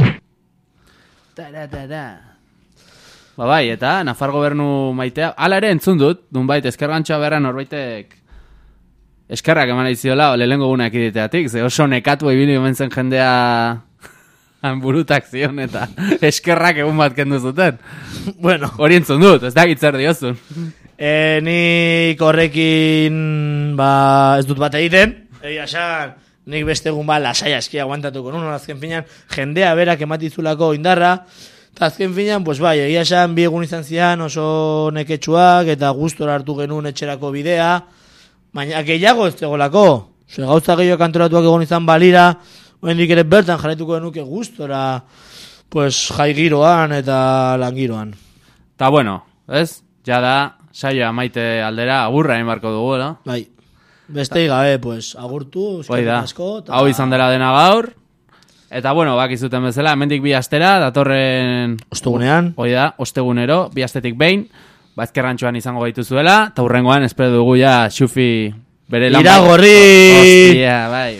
Bai, eta Nafar gobernu maitea, ala ere entzun dut, dunbait, eskergantxoa beharra norbaitek eskerrak eman aiziola, lehengo gunak iditeatik, ze oso nekatu ibili gomentzen jendea burutak zion, eta eskerrak egun bat kendu zuten. Bueno. Hori entzun dut, ez dakit zer diozun. Nik horrekin, ez dut bat egiten, egia esan, nik beste egun lasai aski aguantatuko nun, azken finan, jendea berak ematizulako indarra, eta azken finan, egia esan, bi egun izan zian oso neketsuak, eta gustora hartu genuen etxerako bidea, baina gehiago ez tegolako, gauza gehiago kantoratuak egon izan balira, oendik ere bertan jarraituko genuke gustora, jai giroan eta langiroan. Ta bueno, ez? Ja da, saioa maite aldera, agurra barko dugu, no? Bai. Beste gabe, agurtu, asko. Hau izan dela dena gaur. Eta, bueno, bakizuten bezala, hemendik 2 astera, datorren... Ostegunean. Hoi da, ostegunero, 2 astetik behin, ezkerrantxoan izango baitu zuela, eta hurrengoan, espero dugu ja, Xufi bere lan... Iragorri! Hostia, bai,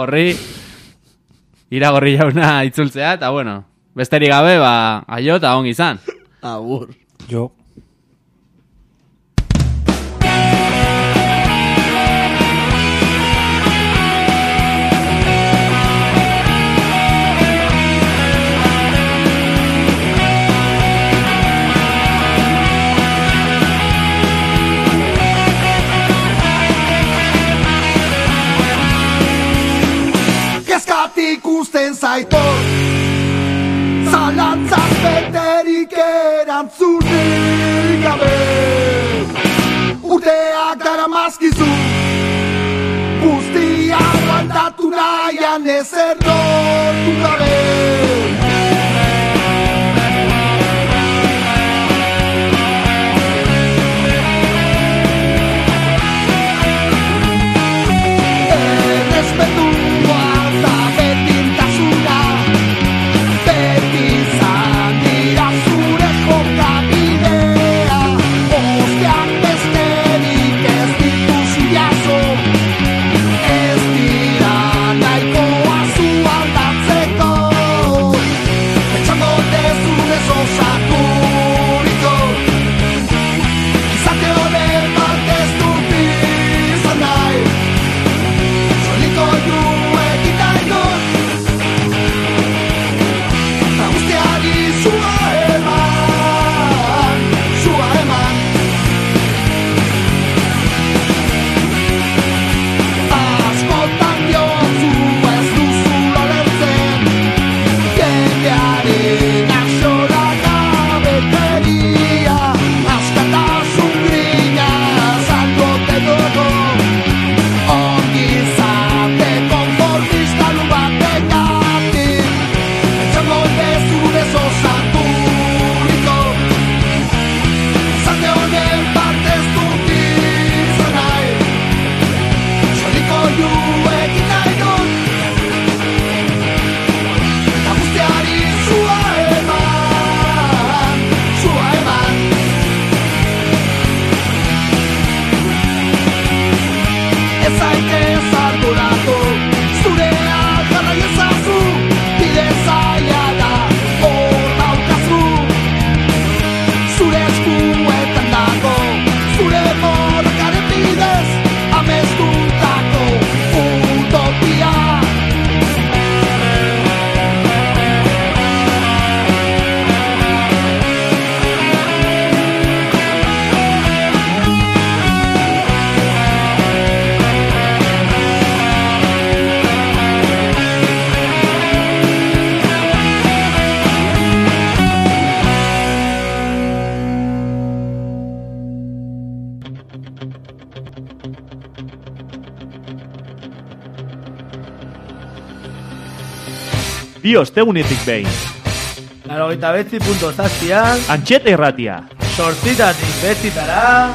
iragorri jauna itzultzea, eta, bueno, besterik gabe, aio eta ongi izan. Agur. Jo. Ikusten zaitor zalantzaz beterik erantzunik gabe urteak dara mazkizu guztia aguantatu nahian ezer lortu gabe. Errespetua eta berdintasuna beti izan dira zure jokabidea. Ostean besterik ez dituzu jaso, ez dira nahikoa zu aldatzeko. Etxango dezunez osaturiko, izate honen bat ez dut izan nahi. Soliko ju egiten dut, eta guztiari zua eman, zua eman. Askotan diozu ez duzula lertzen, jendearen axola gabekeria, askatasun grina zangote dugu. Ongizate konformista lubategatik, etxango dezunez osaturiko, izate honen partez dut izan nahi. Soliko ju egin nahi dut, eta guztiari zua eman, zua eman. Ez zaitez arduratu, zurea jarrai ezazu, bide zaila da, hor daukazu. Zure eskuetan dago, zure borrakaren bidez, amestutako utopia. Bi ostegunetik behin. 89.7an, Antxeta irratia. 8 bezitara,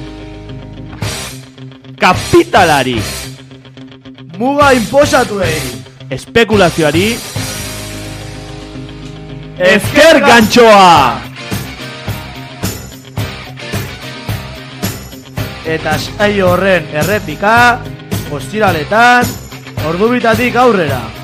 Kapitalari. muga inposatuei. Espekulazioari. Ezker gantxoa. Eta saio horren errepika, ostiraletan, ordubitatik aurrera.